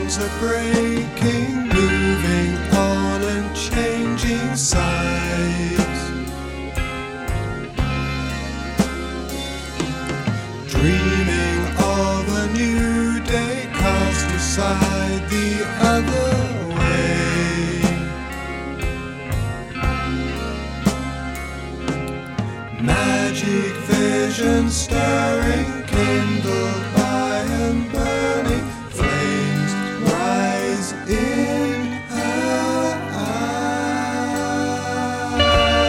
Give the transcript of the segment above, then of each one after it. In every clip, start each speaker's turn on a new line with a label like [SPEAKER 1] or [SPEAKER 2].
[SPEAKER 1] storms are breaking, moving on and changing sides. Dreaming of a new day, cast aside the other way. Magic vision stirring, kindled by and burning flames rise in her eyes.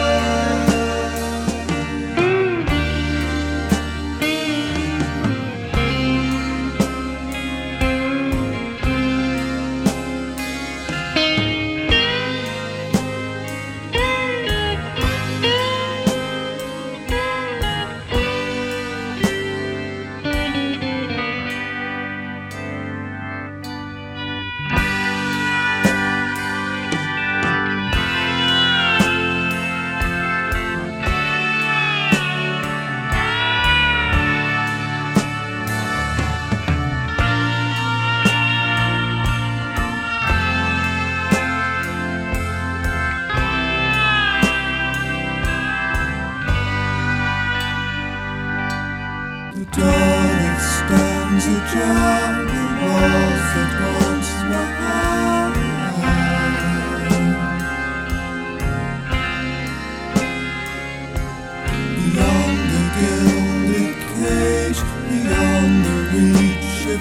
[SPEAKER 1] The door that stands ajar, the walls that once were high. Beyond the gilded cage, beyond the reach of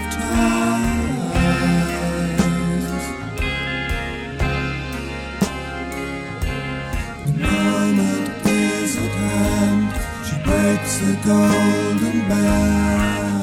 [SPEAKER 1] ties. The moment is at hand, she breaks the golden band.